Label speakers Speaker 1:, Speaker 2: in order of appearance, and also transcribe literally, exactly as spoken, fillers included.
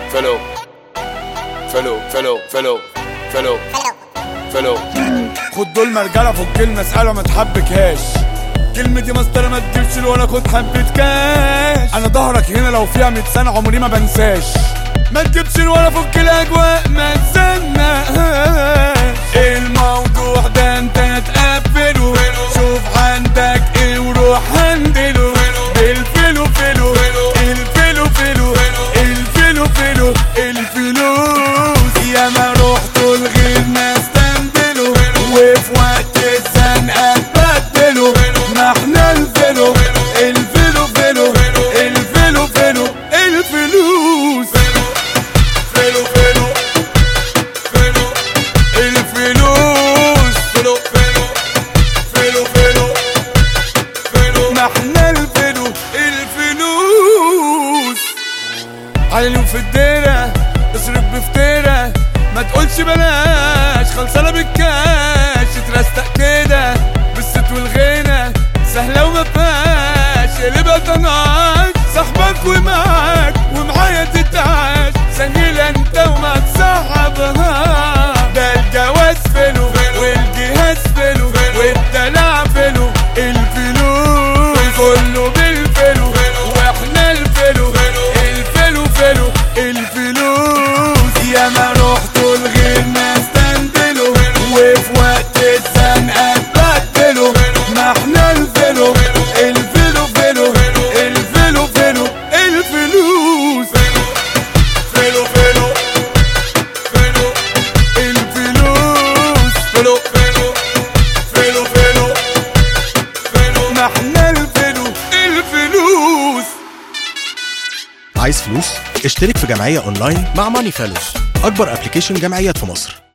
Speaker 1: فلو فلو فلو فلو فلو فلو.
Speaker 2: خد دول مرجله فك المسألة ما تحبكهاش، كلمة دي مسطرة ما تجيبش ولا خد حبة كاش. انا ظهرك هنا لو فيها مية سنة عمري ما بنساش، ما تجيبش ولا فك الاجواء ما تزنقهاش. الموضوع ده انت تقفله، شوف عندك ايه وروح هندله. بالفلو فلو الفلو فلو الفلو فلو الفلوس. يا ما روحتوا لغير ناس تنبلوا، وفي وقت الزنقة تبدلوا. ما احنا الفلو الفلو فلو الفلو فلو الفلوس. فلو فلو فلو الفلوس. فلو فلو فلو فلو فلو ما احنا الفلو الفلوس. علي في الديرة اصرف بفتيرة، ما تقولش بلاش خلصانة بالكاش. اترستق كده بالست والغنى سهلة وما فيهاش قلبها طناش. صاحبك ومعاك ومعايا تتعاش، سهل انت وما تصاحبها. ده الجواز فلو والجهاز فلو والدلع فلو الفلوس. كله بالفلو واحنا الفلو الفلو فلو الفلوس. يا ما روحتوا لغير ناس تنبلوا، وفي وقت الزنقة تبدلوا. ما احنا الفلو الفلو فلو الفلو فلو الفلوس. فلو فلو فلو الفلوس. فلو فلو فلو فلو فلو ما احنا الفلو الفلوس.
Speaker 3: عايز فلوس؟ اشترك في جمعية اونلاين مع ماني فالوز، اكبر ابلكيشن جمعيات في مصر.